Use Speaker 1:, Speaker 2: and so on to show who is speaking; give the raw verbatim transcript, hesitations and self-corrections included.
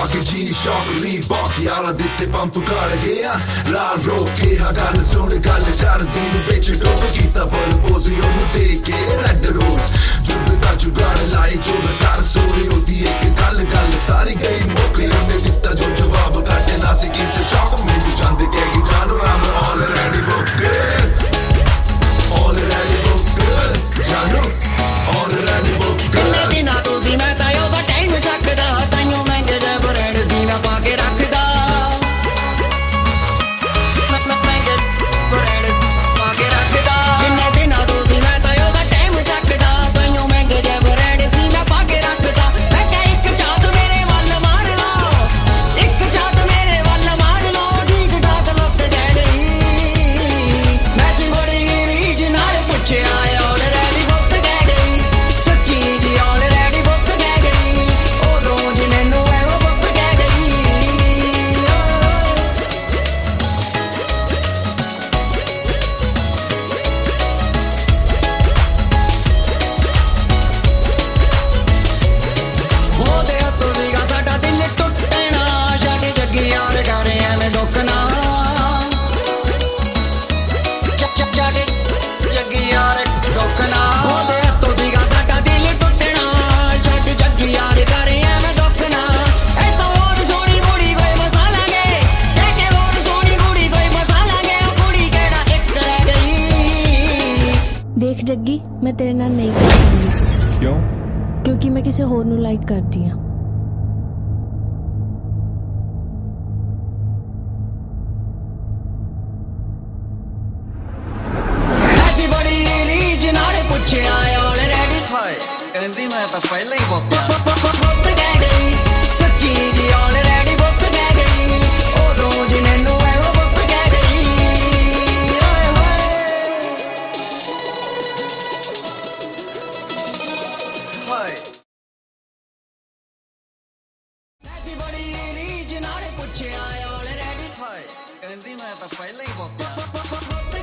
Speaker 1: के जी shock Reebok यारा दिते पंप कर गया लाल रोके हा गल सुन गल कर दिन बिच डोब कीता पर पोज ओनू दे के रेड रोज जुग दा जुगाड़ लाई जो सार सोरी होती एक गल गल सारी गई मुक ओने दिता जो जवाब काटे ना सी किसे शॉक मेनू चांदे के की जानू I'm already booked already booked जानू already booked
Speaker 2: ਕਿੰਨੇ ਦਿਨਾਂ ਤੋਂ ਸੀ ਮੈਂ ਤਾਂ ਉਹਦਾ ਟਾਈਮ ਚੱਕਦਾ ਤਾਈਓ ਮਹਿੰਗੇ ਜਿਹੇ ਬ੍ਰਾਂਡ ਸੀ ਮੈਂ ਪਾ ਕੇ ਰੱਖਦਾ ਮਹਿੰਗੇ ਬ੍ਰਾਂਡ ਪਾ ਕੇ ਰੱਖਦਾ ਕਿੰਨੇ ਦਿਨਾਂ ਤੋਂ ਸੀ ਮੈਂ ਤਾਂ ਉਹਦਾ ਟਾਈਮ ਚੱਕਦਾ ਤਾਈਓ ਮਹਿੰਗੇ ਜਿਹੇ ਬ੍ਰਾਂਡ ਸੀ ਮੈਂ ਪਾ ਕੇ ਰੱਖਦਾ ਮੈਂ ਕਿਹਾ ਇੱਕ ਝਾਤ ਮੇਰੇ ਵੱਲ ਮਾਰ ਲਓ ਇੱਕ ਝਾਤ ਮੇਰੇ ਵੱਲ ਮਾਰ ਲਓ ਠੀਕ ਠਾਕ ਲੁੱਟ ਗਏ ਗਈ ਮੈਂ ਚਿੰਬੜੀ ਰੀਝ ਨਾਲ ਪੁੱਛਿਆ ਆਲਰੇਡੀ ਬੁੱਕ ਗਏ ਗਈ ਸੱਚੀ ਜੀ ਆਲਰੇਡੀ ਬੁੱਕ ਗਏ ਗਈ ਉਦੋਂ ਜੀ ਮੈਨੂੰ ਐਵੇਂ ਬੁੱਕ ਗਏ ਗਈ ਉਹਦੇ ਹੱਥੋਂ ਸੀਗਾ ਸਾਡਾ ਦਿਲ ਟੁੱਟਣਾ ਛੱਡ ਜੱਗੀ ਯਾਰ ਕਰ ਐਵੇਂ ਦੁੱਖ ਨਾ ਛੱਡ ਜੱਗੀ ਯਾਰ ਦੁੱਖ ਨਾ ਉਹਦੇ ਹੱਥੋਂ ਸੀਗਾ ਸਾਡਾ ਦਿਲ ਟੁੱਟਣਾ ਛੱਡ ਜੱਗੀ ਯਾਰ ਕਰ ਐਵੇਂ ਦੁੱਖ ਨਾ ਇਹ ਤਾਂ ਹੋਰ ਸੋਹਣੀ ਕੁੜੀ ਕੋਈ ਮਸਾ ਲਾਂਗੇ ਇਹ ਕਿ ਹੋਰ ਸੋਹਣੀ ਕੁੜੀ ਕੋਈ ਮਸਾ ਲਾਂਗੇ ਉਹ ਕੁੜੀ ਕਿਹੜਾ ਇੱਕ ਰਹਿ ਗਈ
Speaker 3: ਦੇਖ ਜੱਗੀ ਮੈਂ ਤੇਰੇ ਨਾਲ ਨਹੀਂ ਕਰ ਸਕਦੀ
Speaker 4: ਕਿਉਂ?
Speaker 3: ਕਿਉਂਕਿ ਮੈਂ ਕਿਸੇ ਹੋਰ ਨੂੰ ਲਾਈਕ ਕਰਦੀ ਹਾਂ
Speaker 2: ਐਸੀ ਬੜੀ ਰੀਝ ਨਾਲ ਪੁੱਛਿਆ ਆਲਰੇਡੀ ਹਾਏ ਕਹਿੰਦੀ ਮੈਂ ਤਾਂ ਪਹਿਲਾਂ ਹੀ ਬੁੱਕ ਗਏ ਗਈ ਸੱਚੀ ਜੀ ਆਲਰੇਡੀ ਬੁੱਕ ਗਏ ਗਈ ਉਦੋਂ ਜੀ ਮੈਨੂੰ ਐਵੇਂ ਬੁੱਕ ਗਏ ਗਈ ਓਏ ਹੋਏ ਹਾਏ ਐਸੀ ਬੜੀ ਰੀਝ ਨਾਲ ਪੁੱਛਿਆ ਆਲਰੇਡੀ ਹਾਏ ਕਹਿੰਦੀ ਮੈਂ ਤਾਂ ਪਹਿਲਾਂ ਹੀ ਬੁੱਕ